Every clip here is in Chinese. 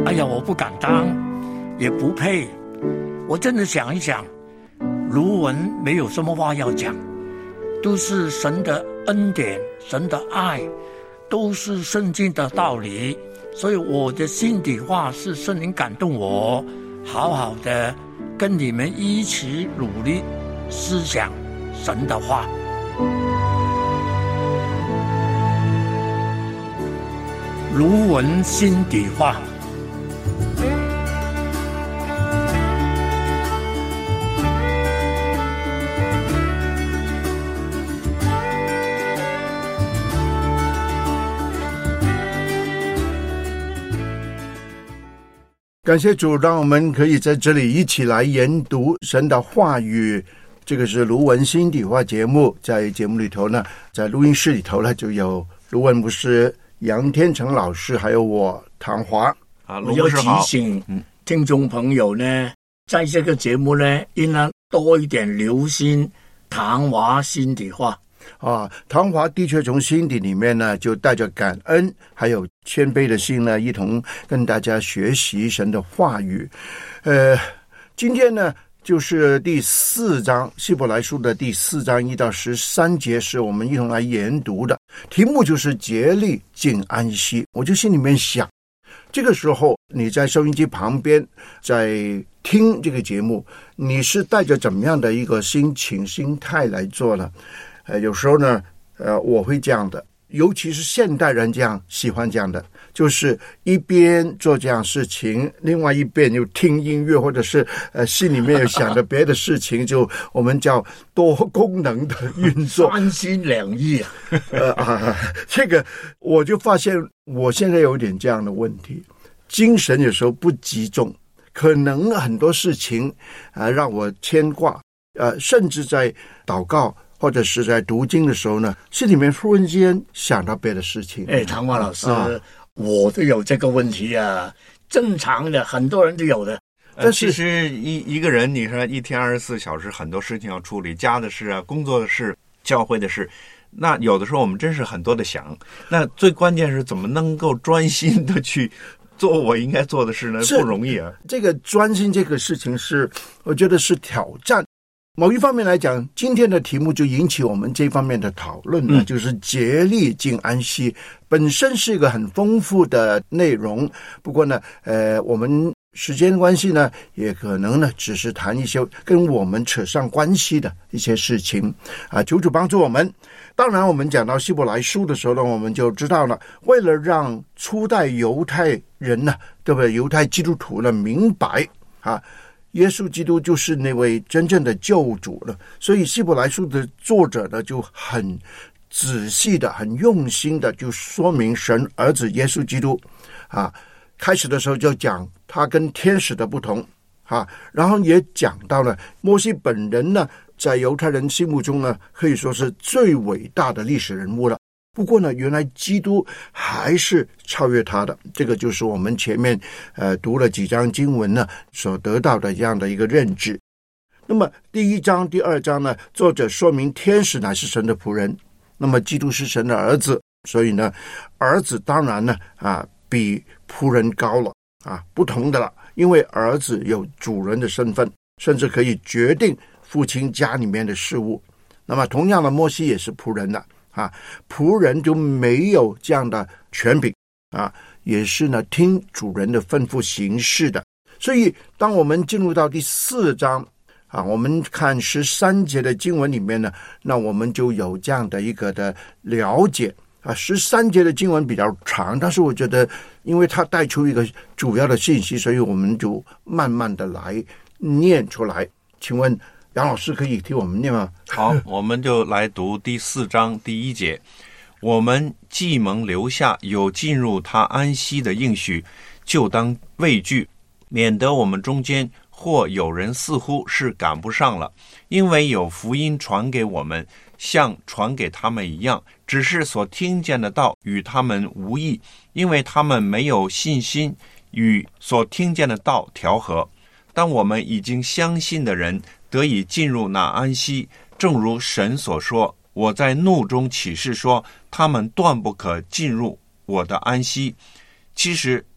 哎呀，我不敢当，也不配。我真的想一想，卢文没有什么话要讲，都是神的恩典，神的爱，都是圣经的道理，所以我的心底话是圣灵感动我，好好的跟你们一起努力思想神的话。卢文心底话。 感谢主，让我们可以在这里一起来研读神的话语。这个是卢文心底话节目，在节目里头呢，在录音室里头呢，就有卢文牧师、杨天成老师，还有我唐华。 我要提醒听众朋友呢，在这个节目呢，应当多一点留心唐华心底话。 唐华的确从心底里面呢，就带着感恩还有谦卑的心呢，一同跟大家学习神的话语。今天呢，就是第4章，希伯来书的第4章1到13节，是我们一同来研读的。题目就是竭力尽安息。我就心里面想，这个时候你在收音机旁边在听这个节目，你是带着怎么样的一个心情心态来做呢？有时候呢，我会这样的，尤其是现代人这样喜欢这样的，就是一边做这样事情，另外一边又听音乐，或者是心里面有想的别的事情，就我们叫多功能的运作， 三心两意这个我就发现我现在有点这样的问题，精神有时候不集中，可能很多事情让我牵挂，甚至在祷告或者是在读经的时候呢，心里面忽然间想到别的事情。 唐华老师，我都有这个问题啊，正常的，很多人都有的。 但其实一个人，你说一天24小时，很多事情要处理，家的事啊，工作的事，教会的事，那有的时候我们真是很多的想，那最关键是怎么能够专心的去做我应该做的事呢？不容易啊。 这个专心这个事情是，我觉得是挑战。某一方面来讲，今天的题目就引起我们这方面的讨论了，就是竭力尽安息，本身是一个很丰富的内容。不过呢，我们时间关系呢，也可能呢，只是谈一些跟我们扯上关系的一些事情求主帮助我们。当然，我们讲到希伯来书的时候呢，我们就知道了，为了让初代犹太人呢，对不对？犹太基督徒呢，明白耶稣基督就是那位真正的救主了，所以希伯来书的作者呢，就很仔细的、很用心的就说明神儿子耶稣基督开始的时候就讲他跟天使的不同然后也讲到了摩西本人呢，在犹太人心目中呢，可以说是最伟大的历史人物了。不过呢，原来基督还是超越他的，这个就是我们前面读了几章经文呢所得到的这样的一个认知。那么第1章、第2章呢，作者说明天使乃是神的仆人，那么基督是神的儿子，所以呢，儿子当然呢比仆人高了不同的了，因为儿子有主人的身份，甚至可以决定父亲家里面的事务。那么同样的，摩西也是仆人的仆人就没有这样的权柄也是呢听主人的吩咐行事的。所以当我们进入到第4章我们看13节的经文里面呢，那我们就有这样的一个的了解13节的经文比较长，但是我觉得因为它带出一个主要的信息，所以我们就慢慢的来念出来。请问杨老师可以替我们念吗？ 好，我们就来读第4章第1节。我们既蒙留下有进入他安息的应许，就当畏惧，免得我们中间或有人似乎是赶不上了，因为有福音传给我们，像传给他们一样，只是所听见的道与他们无异，因为他们没有信心与所听见的道调和。但我们已经相信的人得以进入那安息，正如神所说，我在怒中起誓说，他们断不可进入我的安息。其实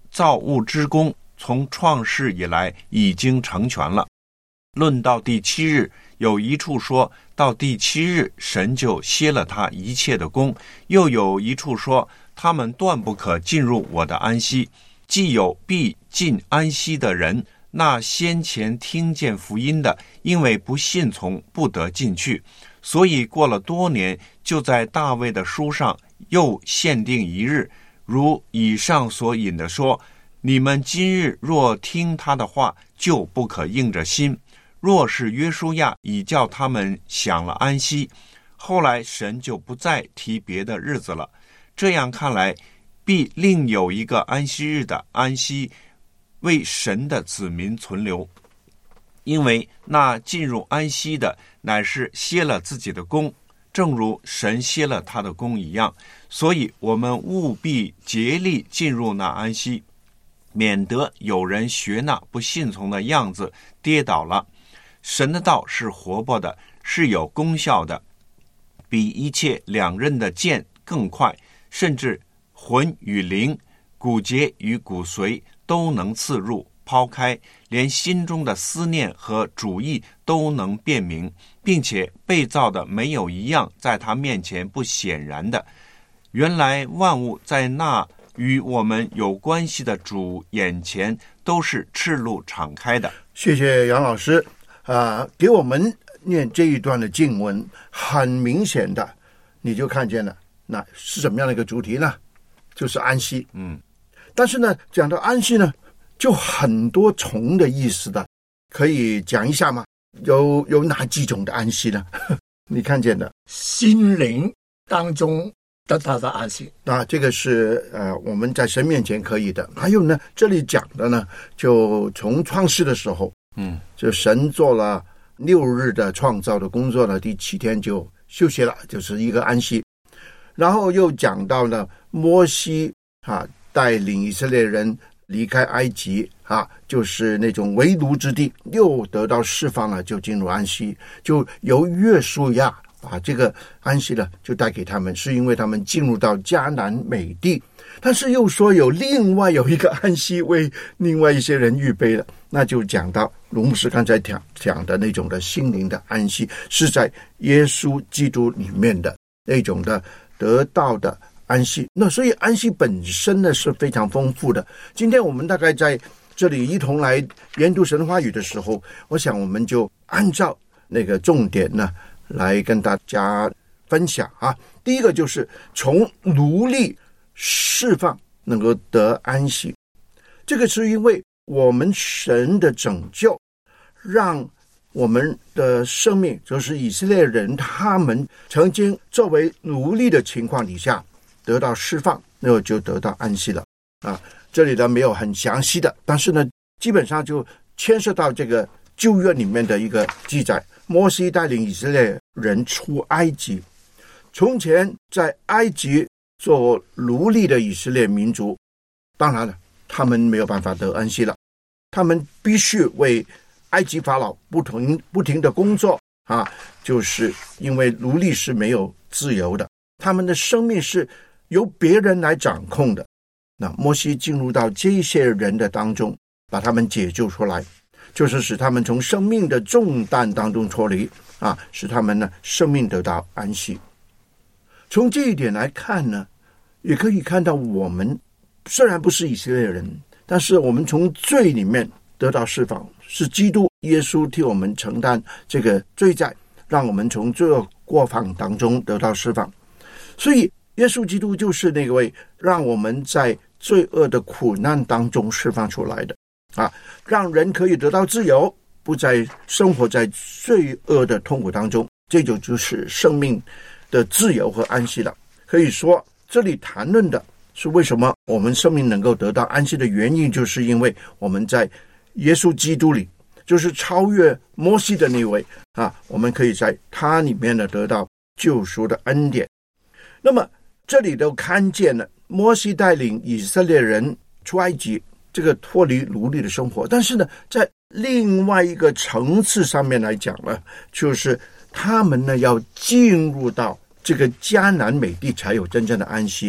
造物之功从创世以来已经成全了。论到第7日，有一处说到第7日神就歇了他一切的功，又有一处说他们断不可进入我的安息。既有必进安息的人，那先前听见福音的，因为不信从，不得进去。所以过了多年，就在大卫的书上又限定一日，如以上所引的说，你们今日若听他的话，就不可硬着心。若是约书亚已叫他们享了安息，后来神就不再提别的日子了。这样看来，必另有一个安息日的安息为神的子民存留。因为那进入安息的乃是歇了自己的功，正如神歇了他的功一样。所以我们务必竭力进入那安息，免得有人学那不信从的样子跌倒了。神的道是活泼的，是有功效的，比一切两刃的剑更快，甚至魂与灵、骨节与骨髓都能刺入抛开，连心中的思念和主意都能辨明，并且被造的没有一样在他面前不显然的。原来万物在那与我们有关系的主眼前都是赤露敞开的。 谢谢杨老师给我们念这一段的经文，很明显的你就看见了，那是什么样的一个主题呢？就是安息。但是呢，讲到安息呢，就很多重的意思的，可以讲一下吗？有哪几种的安息呢？你看见的心灵当中得到的安息， 这个是我们在神面前可以的。还有呢，这里讲的呢，就从创世的时候，就神做了6日的创造的工作呢，第7天就休息了，就是一个安息。然后又讲到了摩西带领以色列人离开埃及就是那种为奴之地，又得到释放了，就进入安息。就由约书亚把这个安息呢就带给他们，是因为他们进入到迦南美地。但是又说另外有一个安息为另外一些人预备了，那就讲到卢牧师刚才讲的那种的心灵的安息，是在耶稣基督里面的那种的得到的安息。那所以安息本身呢是非常丰富的。今天我们大概在这里一同来研读神话语的时候，我想我们就按照那个重点呢来跟大家分享第一个就是从奴隶释放能够得安息。这个是因为我们神的拯救，让我们的生命，就是以色列人他们曾经作为奴隶的情况底下得到释放，那就得到安息了这里呢没有很详细的，但是呢基本上就牵涉到这个旧约里面的一个记载。摩西带领以色列人出埃及，从前在埃及做奴隶的以色列民族，当然了他们没有办法得安息了，他们必须为埃及法老不停的工作就是因为奴隶是没有自由的，他们的生命是由别人来掌控的。那摩西进入到这些人的当中，把他们解救出来，就是使他们从生命的重担当中脱离使他们呢生命得到安息。从这一点来看呢，也可以看到我们虽然不是以色列人，但是我们从罪里面得到释放，是基督耶稣替我们承担这个罪债，让我们从罪恶过犯当中得到释放。所以耶稣基督就是那位让我们在罪恶的苦难当中释放出来的让人可以得到自由，不再生活在罪恶的痛苦当中，这就是生命的自由和安息了。可以说这里谈论的是为什么我们生命能够得到安息的原因，就是因为我们在耶稣基督里，就是超越摩西的那位我们可以在他里面呢得到救赎的恩典。那么这里都看见了摩西带领以色列人出埃及，这个脱离奴隶的生活。但是呢，在另外一个层次上面来讲呢，就是他们呢要进入到这个迦南美地才有真正的安息的。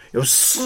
有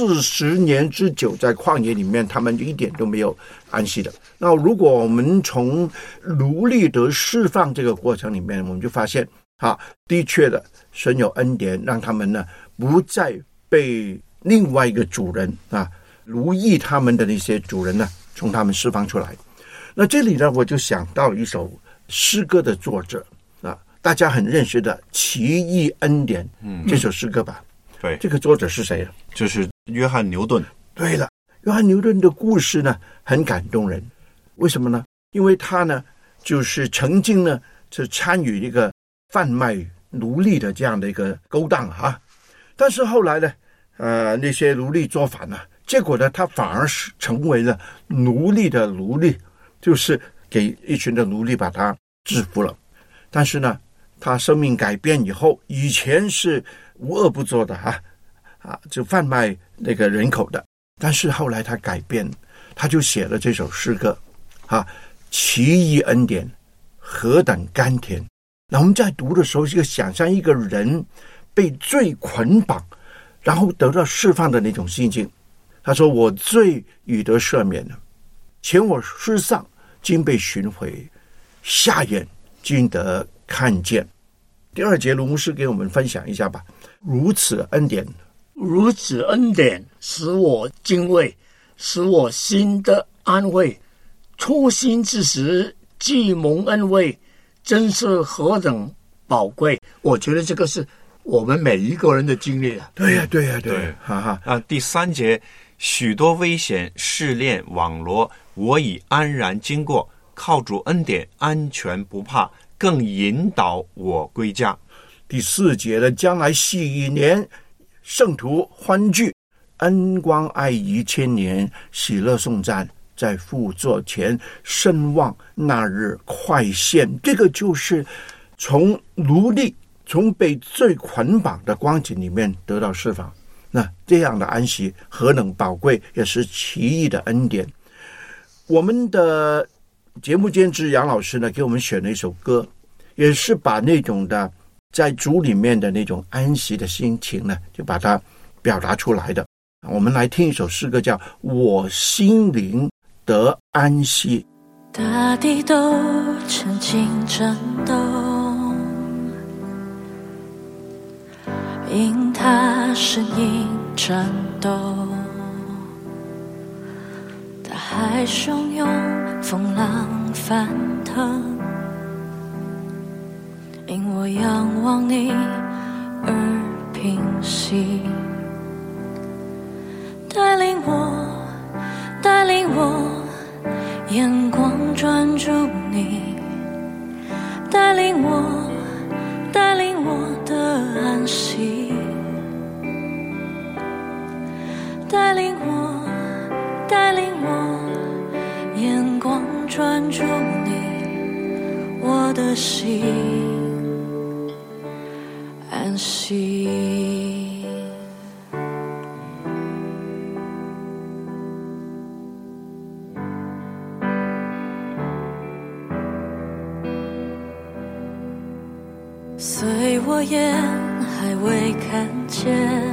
40年之久在旷野里面，他们一点都没有安息的。那如果我们从奴隶得释放这个过程里面，我们就发现的确的，神有恩典，让他们呢不再被另外一个主人奴役他们的那些主人呢，从他们释放出来。那这里呢，我就想到一首诗歌的作者大家很认识的《奇异恩典》这首诗歌吧。 对， 这个作者是谁啊？ 就是约翰牛顿。 对了，约翰牛顿的故事呢很感动人。为什么呢？因为他呢就是曾经呢是参与一个贩卖奴隶的这样的一个勾当但是后来呢那些奴隶作反了，结果呢他反而是成为了奴隶的奴隶，就是给一群的奴隶把他制服了。但是呢他生命改变以后，以前是无恶不作的就贩卖那个人口的，但是后来他改变，他就写了这首诗歌奇异恩典何等甘甜。那我们在读的时候，这个想象一个人被罪捆绑，然后得到释放的那种心境。他说，我罪已得赦免了，前我失丧今被寻回，下眼今得看见。第2节卢牧师给我们分享一下吧。如此恩典， 如此恩典使我敬畏，使我心得安慰。初心之时既蒙恩惠，真是何等宝贵。我觉得这个是我们每一个人的经历对呀。 第3节，许多危险试炼网罗，我已安然经过，靠主恩典安全不怕，更引导我归家。 第4节的将来系1年，圣徒欢聚，恩光爱谊1000年，喜乐颂赞，在父座前深望那日快现。这个就是从奴隶，从被罪捆绑的光景里面得到释放。那这样的安息何等宝贵，也是奇异的恩典。我们的节目监制杨老师呢，给我们选了一首歌，也是把那种的在主里面的那种安息的心情呢，就把它表达出来的。我们来听一首诗歌，叫《我心灵得安息》。 大地都曾经震动，因它声音颤抖，大海汹涌，风浪翻腾，因我仰望你而平息。带领我眼光专注你，带领我的安息，带领我眼光专注你，我的心安息。虽我眼还未看见，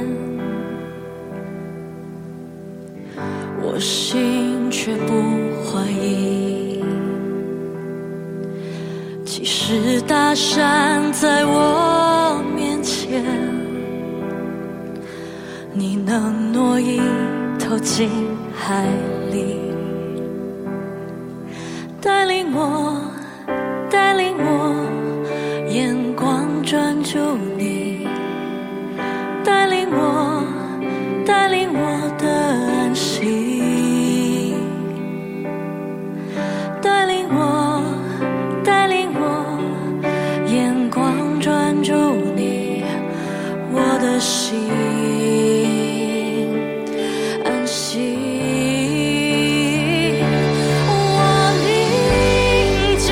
我心却不怀疑。即使大山在我面前，你能挪移投进海里。带领我眼光专注你，带领我的安息，带领我眼光专注你，我的心安息。我理解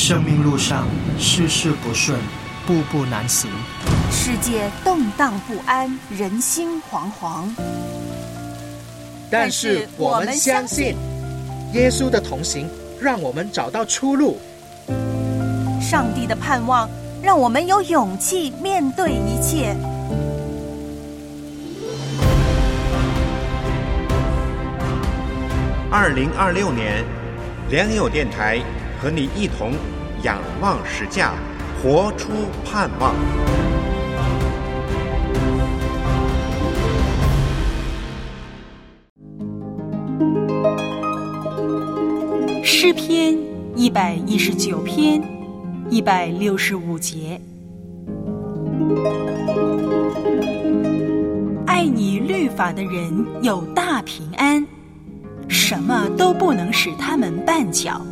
生命路上事事不顺，步步难行， 世界动荡不安，人心惶惶。 但是我们相信耶稣的同行让我们找到出路， 上帝的盼望让我们有勇气面对一切。 2026年，良友电台和你一同仰望实价，活出盼望。 诗篇119篇165节，爱你律法的人有大平安，什么都不能使他们绊脚。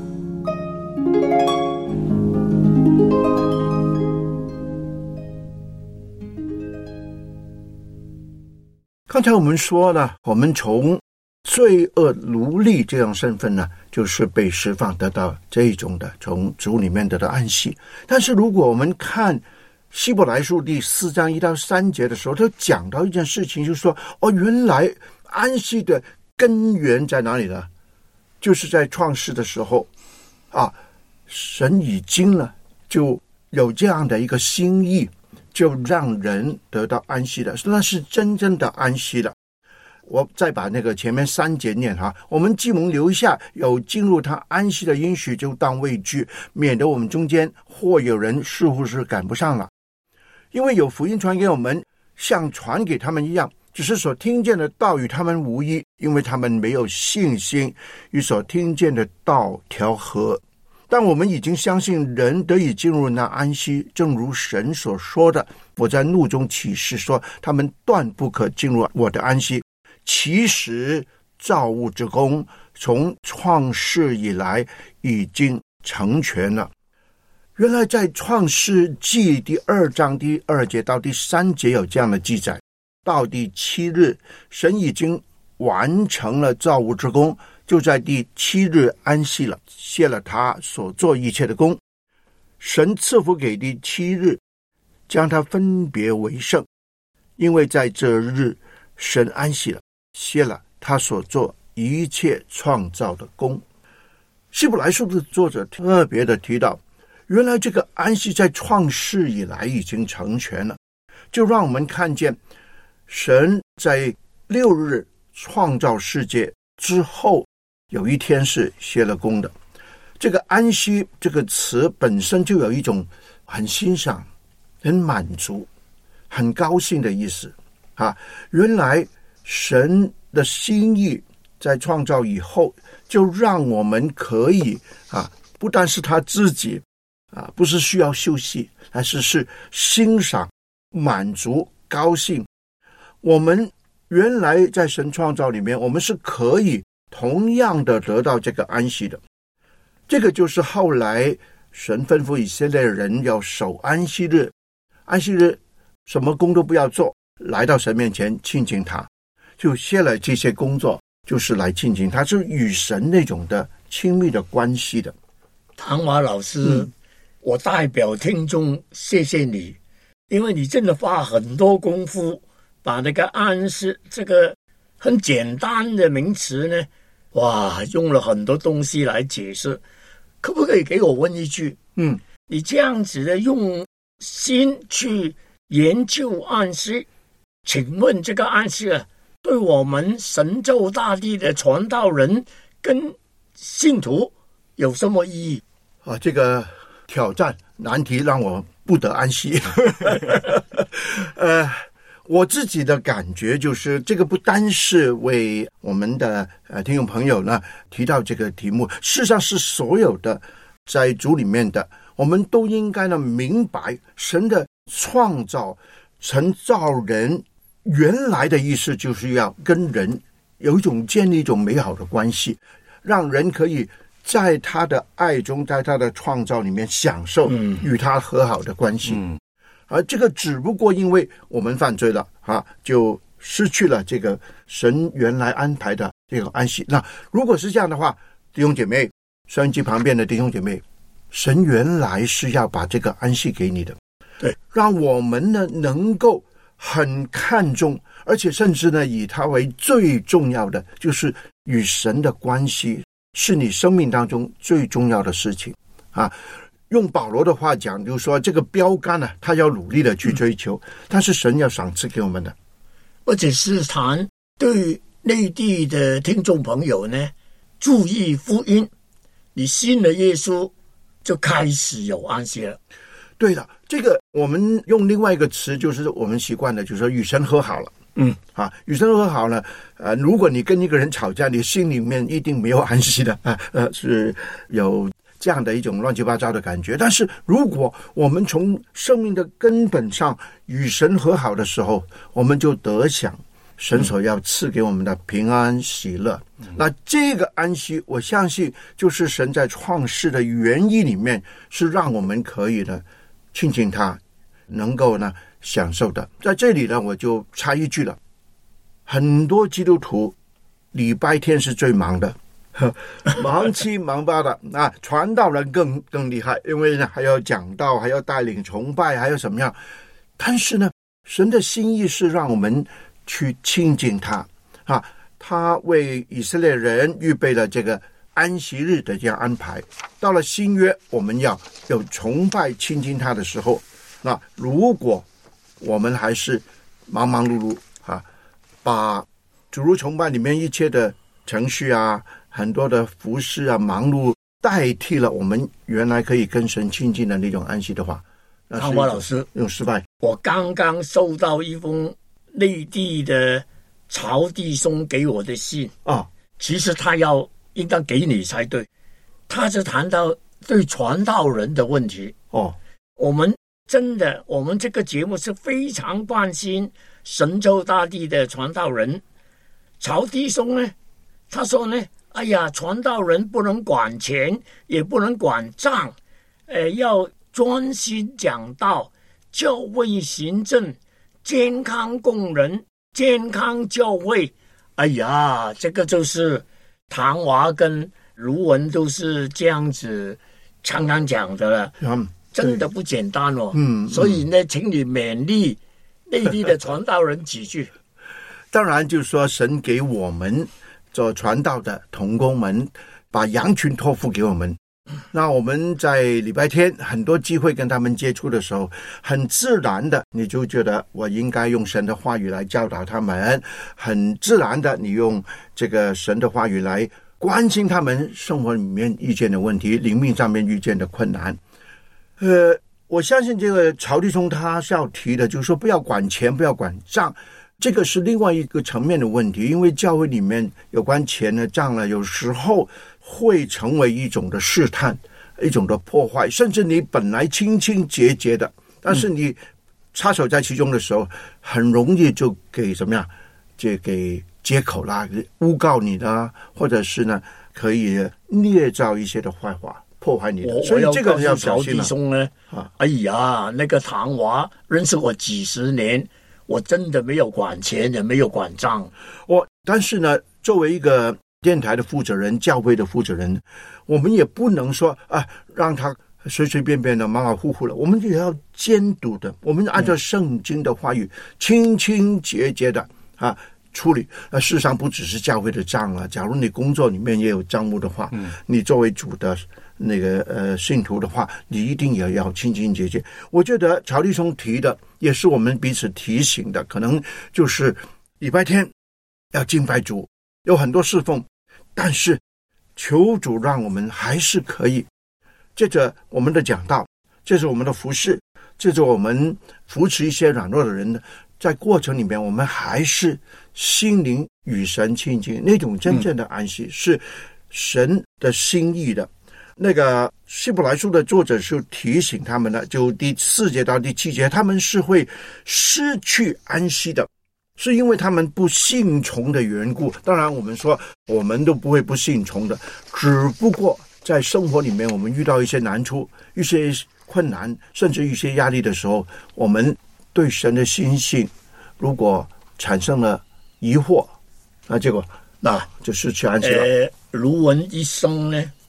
刚才我们说了，我们从罪恶奴隶这样身份呢，就是被释放，得到这一种的从主里面得到安息。但是如果我们看希伯来书第4章1到3节的时候，他讲到一件事情，就是说原来安息的根源在哪里呢？就是在创世的时候神已经了就有这样的一个心意，就让人得到安息了，那是真正的安息了。我再把那个前面3节念我们既蒙留下有进入他安息的应许，就当畏惧，免得我们中间或有人似乎是赶不上了。因为有福音传给我们，像传给他们一样，只是所听见的道与他们无异，因为他们没有信心与所听见的道调和。但我们已经相信人得以进入那安息，正如神所说的，我在怒中起誓说，他们断不可进入我的安息。其实造物之功从创世以来已经成全了。原来在创世纪第2章第2节到第3节有这样的记载，到第7日神已经完成了造物之功，就在第7日安息了，歇了他所做一切的功。神赐福给第7日，将它分别为圣，因为在这日神安息了，歇了他所做一切创造的功。希伯来书的作者特别的提到，原来这个安息在创世以来已经成全了，就让我们看见神在6日创造世界之后，有一天是歇了工的。这个安息这个词本身就有一种很欣赏、很满足、很高兴的意思原来神的心意在创造以后，就让我们可以不但是他自己不是需要休息，而是欣赏、满足、高兴。我们原来在神创造里面，我们是可以同样的得到这个安息的。这个就是后来神吩咐以色列人要守安息日，安息日什么工都不要做，来到神面前亲近他，就歇了这些工作，就是来亲近他，是与神那种的亲密的关系的。 唐华老师，我代表听众谢谢你，因为你真的花很多功夫把那个安息这个很简单的名词呢，用了很多东西来解释。可不可以给我问一句，你这样子的用心去研究安息，请问这个安息对我们神州大地的传道人跟信徒有什么意义？ 这个挑战难题让我不得安息。我自己的感觉就是，这个不单是为我们的听众朋友呢提到这个题目，事实上是所有的在主里面的，我们都应该呢明白神的创造，神造人原来的意思就是要跟人有一种建立一种美好的关系，让人可以在他的爱中，在他的创造里面享受与他和好的关系。而这个只不过因为我们犯罪了就失去了这个神原来安排的这个安息。那如果是这样的话，弟兄姐妹，收音机旁边的弟兄姐妹， 神原来是要把这个安息给你的， 对， 让我们呢能够很看重，而且甚至呢以它为最重要的，就是与神的关系是你生命当中最重要的事情啊。用保罗的话讲，就是说这个标杆呢，他要努力的去追求，但是神要赏赐给我们的。 而且是谈对内地的听众朋友呢，注意福音，你信了耶稣就开始有安息了。 对了，这个我们用另外一个词，就是我们习惯的，就是说与神和好了。与神和好了。如果你跟一个人吵架，你心里面一定没有安息的是有这样的一种乱七八糟的感觉。但是如果我们从生命的根本上与神和好的时候，我们就得享神所要赐给我们的平安喜乐。那这个安息，我相信就是神在创世的原意里面是让我们可以呢亲近他，能够呢享受的。在这里呢，我就插一句了，很多基督徒礼拜天是最忙的，忙七忙八的啊，传道人更厉害，因为呢还要讲道，还要带领崇拜，还要怎么样。但是呢，神的心意是让我们去亲近他啊，他为以色列人预备了这个安息日的这样安排。到了新约，我们要有崇拜亲近他的时候，那如果我们还是忙忙碌碌啊，把主日崇拜里面一切的程序啊，很多的服饰啊，忙碌代替了我们原来可以跟神亲近的那种安息的话， 汤华老师用失败。 我刚刚收到一封内地的曹弟兄给我的信啊， 其实他应当给你才对。他是谈到对传道人的问题哦， 我们这个节目是非常关心神州大地的传道人。曹弟兄呢，他说呢，哎呀，传道人不能管钱，也不能管账，要专心讲道，教会行政，健康工人，健康教会。哎呀，这个就是唐华跟卢文都是这样子常常讲的了，真的不简单哦。所以呢，请你勉励内地的传道人几句。 当然就是说，神给我们做传道的同工们，把羊群托付给我们。那我们在礼拜天很多机会跟他们接触的时候，很自然的你就觉得我应该用神的话语来教导他们，很自然的你用这个神的话语来关心他们生活里面遇见的问题，灵命上面遇见的困难。我相信这个曹弟兄他是要提的，就是说不要管钱，不要管账。这个是另外一个层面的问题，因为教会里面有关钱的账呢，有时候会成为一种的试探，一种的破坏，甚至你本来清清洁洁的，但是你插手在其中的时候，很容易就给怎么样，就给借口啦，诬告你啦，或者是呢可以捏造一些的坏话，破坏你的。所以这个要小心了。哎呀，那个唐华认识我几十年，我真的没有管钱，也没有管账。 但是呢，作为一个电台的负责人，教会的负责人，我们也不能说让他随随便便的马马虎虎的，我们也要监督的，我们按照圣经的话语清清洁洁的处理。事实上不只是教会的账啊，假如你工作里面也有账务的话，你作为主的那个信徒的话，你一定也要清清洁洁。我觉得曹弟兄提的也是我们彼此提醒的，可能就是礼拜天要敬拜主，有很多侍奉，但是求主让我们还是可以借着我们的讲道，借着我们的服事，借着我们扶持一些软弱的人，在过程里面我们还是心灵与神亲近，那种真正的安息是神的心意的。那个希伯来书的作者是提醒他们的，就第4节到第7节，他们是会失去安息的，是因为他们不信从的缘故。当然我们说我们都不会不信从的，只不过在生活里面我们遇到一些难处，一些困难，甚至一些压力的时候，我们对神的心性如果产生了疑惑，那结果就失去安息了。 卢文一生呢，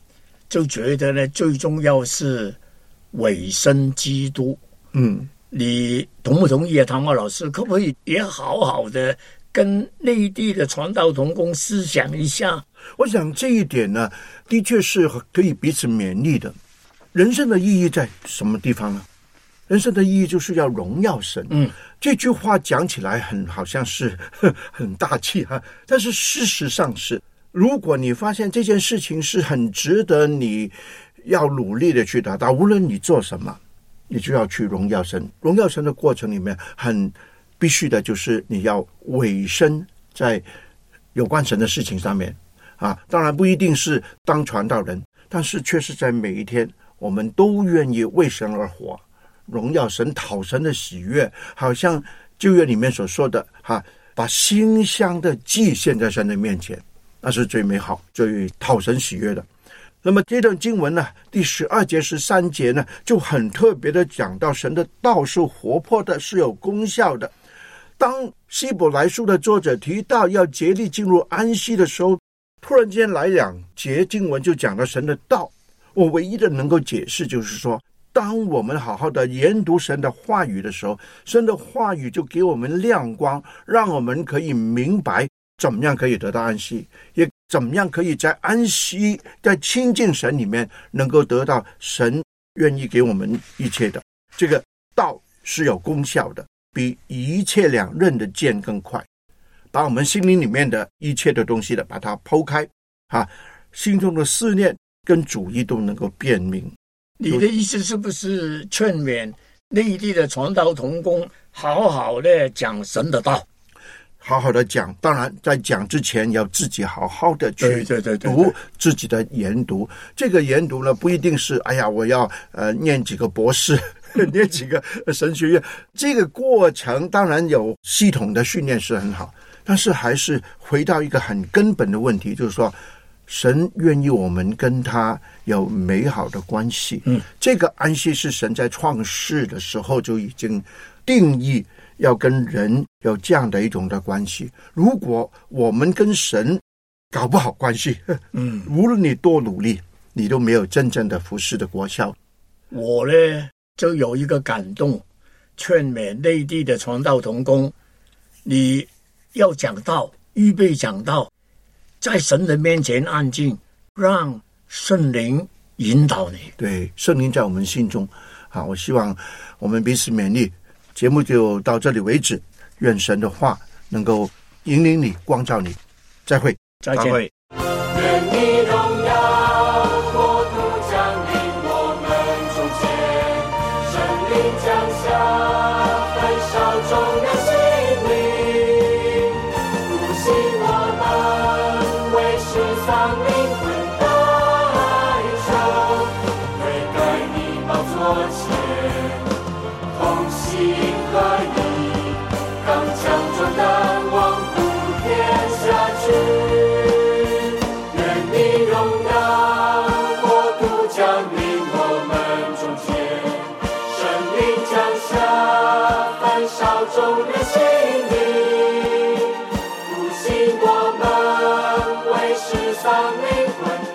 就觉得呢，最重要是委身基督。你同不同意啊，唐茂老师？可不可以也好好的跟内地的传道同工思想一下？ 我想这一点呢，的确是可以彼此勉励的。人生的意义在什么地方呢？人生的意义就是要荣耀神。这句话讲起来好像是很大气哈，但是事实上是，如果你发现这件事情是很值得你要努力的去达到，无论你做什么，你就要去荣耀神。荣耀神的过程里面，很必须的就是你要委身在有关神的事情上面啊。当然不一定是当传道人，但是却是在每一天，我们都愿意为神而活，荣耀神，讨神的喜悦，好像旧约里面所说的把馨香的祭献在神的面前，那是最美好、最讨神喜悦的。那么这段经文呢，第12节、13节呢，就很特别的讲到神的道是活泼的，是有功效的。当希伯来书的作者提到要竭力进入安息的时候，突然间来2节经文就讲到神的道。我唯一的能够解释就是说，当我们好好的研读神的话语的时候，神的话语就给我们亮光，让我们可以明白怎么样可以得到安息，也怎么样可以在安息、在亲近神里面能够得到神愿意给我们一切的。这个道是有功效的，比一切两刃的剑更快，把我们心灵里面的一切的东西的把它剖开心中的思念跟主意都能够辨明。 你的意思是不是劝勉内地的传道同工好好的讲神的道？ 好好的讲，当然在讲之前要自己好好的去读自己的研读。这个研读呢，不一定是我要念几个博士念几个神学院，这个过程当然有系统的训练是很好，但是还是回到一个很根本的问题，就是说神愿意我们跟他有美好的关系。这个安息是神在创世的时候就已经定义要跟人有这样的一种的关系。如果我们跟神搞不好关系，无论你多努力，你都没有真正的服侍的果效。 我呢就有一个感动，劝勉内地的传道同工，你要讲道，预备讲道，在神的面前安静，让圣灵引导你。 对，圣灵在我们心中我希望我们彼此勉励。节目就到这里为止，愿神的话能够引领你，光照你。再会， 再见。 愿你荣耀国度降临我们中间，圣灵降下焚烧众人心灵，复兴我们为世丧灵魂代求，悔改你宝座前，同心合一，刚强壮胆，往普天下去。愿你荣耀国度降临我们中间，圣灵降下焚烧众人心灵，复兴我们为世丧灵魂